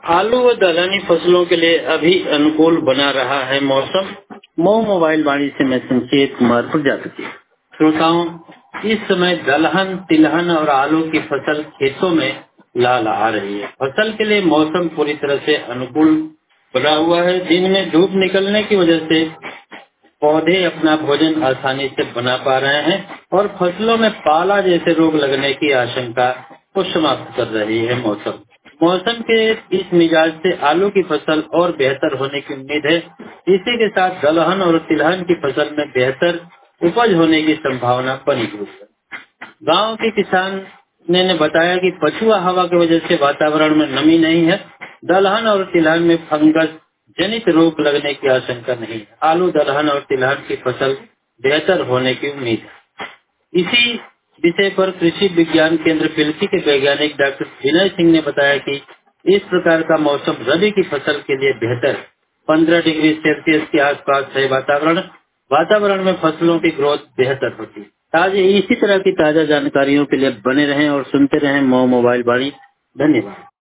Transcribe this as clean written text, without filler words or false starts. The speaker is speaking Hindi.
आलू व दलहनी फसलों के लिए अभी अनुकूल बना रहा है मौसम। मऊ मोबाइल वाणी से मैं संकेत कुमार प्रजापति। श्रोताओं, इस समय दलहन, तिलहन और आलू की फसल खेतों में लहलहा रही है। फसल के लिए मौसम पूरी तरह से अनुकूल बना हुआ है। दिन में धूप निकलने की वजह से पौधे अपना भोजन आसानी से बना पा रहे हैं और फसलों में पाला जैसे रोग लगने की आशंका को समाप्त कर रही है मौसम। मौसम के इस मिजाज से आलू की फसल और बेहतर होने की उम्मीद है। इसी के साथ दलहन और तिलहन की फसल में बेहतर उपज होने की संभावना बनी हुई है। गांव के किसान ने बताया कि पछुआ हवा की वजह से वातावरण में नमी नहीं है। दलहन और तिलहन में फंगस जनित रोग लगने की आशंका नहीं है। आलू, दलहन और तिलहन की फसल बेहतर होने की उम्मीद है। इसी विषय पर कृषि विज्ञान केंद्र पिलसी के वैज्ञानिक डॉक्टर विनय सिंह ने बताया कि इस प्रकार का मौसम रबी की फसल के लिए बेहतर 15 डिग्री सेल्सियस के आसपास है वातावरण में फसलों की ग्रोथ बेहतर होती है। ताजे इसी तरह की ताजा जानकारियों के लिए बने रहें और सुनते रहें मऊ मोबाइल वाणी। धन्यवाद।